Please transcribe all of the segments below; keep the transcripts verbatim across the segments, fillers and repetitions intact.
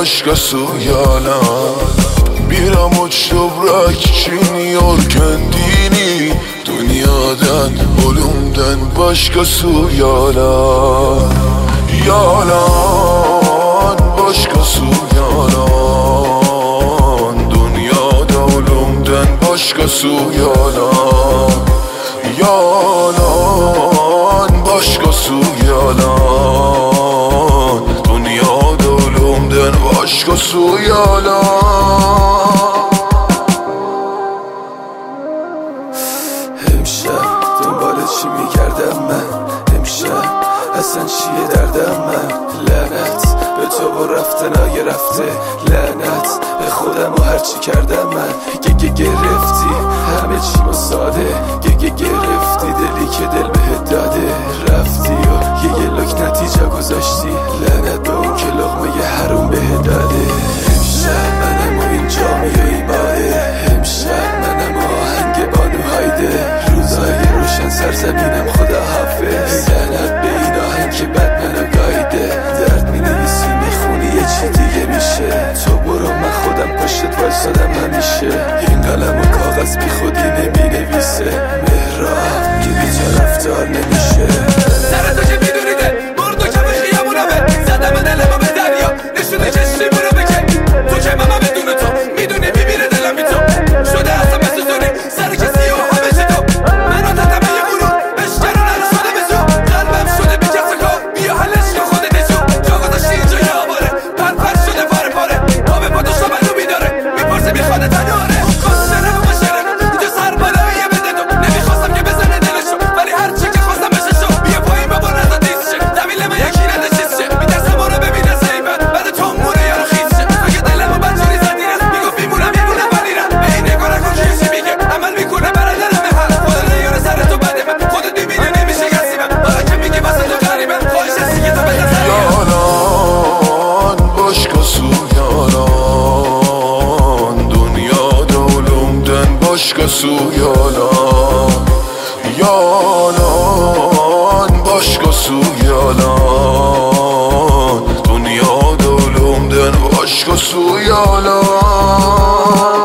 başka su yalan. Bir avuç toprak için yor kendini, dünyadan ölümden başka su yalan. Yalan, başka su yalan. Dünyada ölümden başka su yalan. Yalan, başka su yalan. Dünyada ölümden başka su yalan. امشب دنبال چی میگردم من؟ امشب اصلا چیه دردم من؟ لعنت به تو و رفتنای رفته، لعنت به خودم و هرچی کردم من. گگه گرفتی همه چی ما ساده، گگه گرفتی دلی که دل بهت داده. رفتی و یه گلوک نتیجه گذاشتی، لعنت به اون که لقمه ی حروم بهت داده. امشب منم و این جامیه باده، امشب منم و آهنگ بانو هایده. روزای روشن سرزمینم خدا حافظ، لعنت به این آهنگ که بد منو گایده. درد می نویسی میخونی یه چی دیگه میشه، تو برو من خودم پشت وایسادم همیشه. این قلم و کاغذ بی خودی نمی نویسه، مهراب که بی طرفدار نمیشه. سر تو که میدونی ده برد و کم خیامونمه، زدم دلمو به دریا نشونه چشمی برو بکن. تو که ماما بدون تو میدونی میمیره دلم بی تو، شده اصلا مثل زونی سر کسی و همه چی تو. منو تتمه یه غرور بشکرون هر شده بزو، قلبم شده بی کس کار بیا حلش که خود نجو. جا گذاشتی اینجا یه آباره پر پر شده پاره پاره، آب پا تو شامنو بیداره میپرسه میخوانه تناره. کسته نمو بشره اینجا سر بالاییه بده تو، نمیخواستم که بزنه دلشو ولی هرچی که خواستم بشه شو. بیا پایین بابا نزا دیست شه، زمین من یکی ندشیست شه. میترسم ما رو ببینه سیبت بعد تو مونه یارو خیز شه. تو که دلمو بچونی زدیره میگفت میمونم میمونم ولیرم به این نگاه نکن که چی میگه عمل میکنه برادرمه. هر خدا نیاره سر تو بده من خودت میبینی نمیشه کسیبم، حالا که میگی واسه تو غریبم خواهش هستی که تا بده سریعم. Yalan, başka su yalan. Dünyada ölümden başka su yalan. Yalan, başka su yalan. Dünyada ölümden başka su yalan.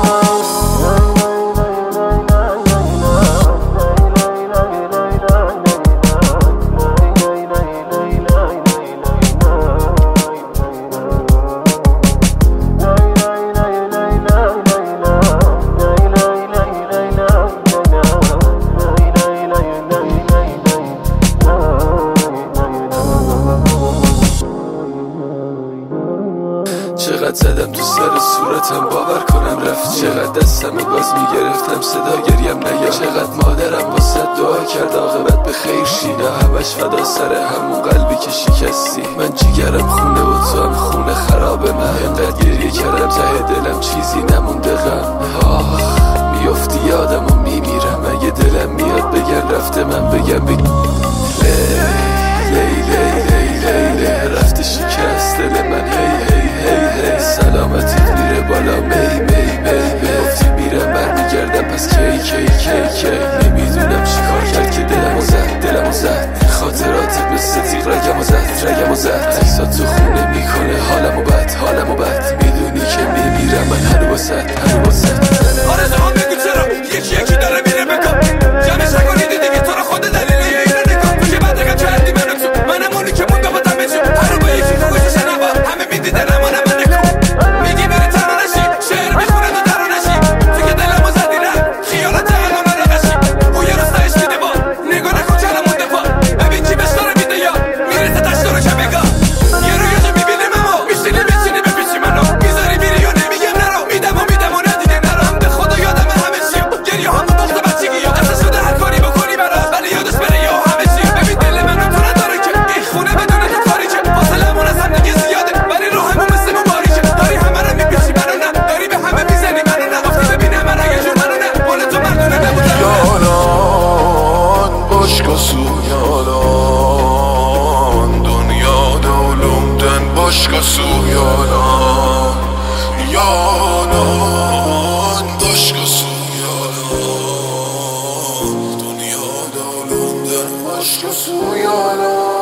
چقدر زدم تو سر صورتم باور کنم رفت، چقدر دستم و باز میگرفتم صدا گریم نیا. چقدر مادرم واسه دعا کرد عاقبت به خیر شینا، همش فدا سر همون قلبی که شکستی. من جیگرم خونه و تو هم خونه خرابه، من اینقدر گریه کردم ته دلم چیزی نمونده غم. آه میافتی یادم و میمیرم، اگه دلم میاد بگن رفته من بگم بگم لی لی لی لی لی. رفته شکست دل من هی هی هی هی. سلامتیت میره بالا می می می می. گفتی میرم برمیگردم پس کی کی کی کی. نمیدونم چی کار کرد که دلمو زد دلمو زد. خاطراتت مثل تیغ رگمو زد رگمو زد. عکسات تو خونه میکنه حالمو بد حالمو بد. میدونی که میمیرم من هنو واسد هنو واسد. آرزوام بگو چرا یکی یکی داره میره بکن، جمعش نکنید دیگه تو رو خود دلیله یه اینو نکن. تو که بدرگم کردی منو تو، منم اونی که مونده با دمه جو. هر رو با یکی که گوشه شنوا همه میدیدن اما نه من نکن. میگی میری تنها نشی شعر میخونه تو درو نشی. تو که دلمو زدی نه خیالت الان نقشی. او یه روز تایش میده با نگاه نکن چرا مونده پا. ببین کی بهش داره میده یا میرسه تش دارو که بگاه. یه رو یه جا میبینیم اما میشینی میشینی بپیچی منو. میذاری میری و نمیگم نرو، میدم و میدم و ندیگه نرم. به خدا یادم همه چی گریه هم بخت بچگی یا اصلا شده هر کاری بکنی برا ولی یادش بره یا همه چی. ببین دل منو تو نداره که این خونه بدون تو کاری که فاصلمون از هم دیگه زیاده ولی رو همون مثل مباری که داری همه رو میپیچی منو نه داری به همه میزنی منو نه. گفتی ببینه من اگه جور منو نه بول تو مردونه نبودم. Yalan, başka su yalan. Dünyada ölümden başka su yalan. Yalan, başka su yalan. Dünyada ölümden başka su yalan.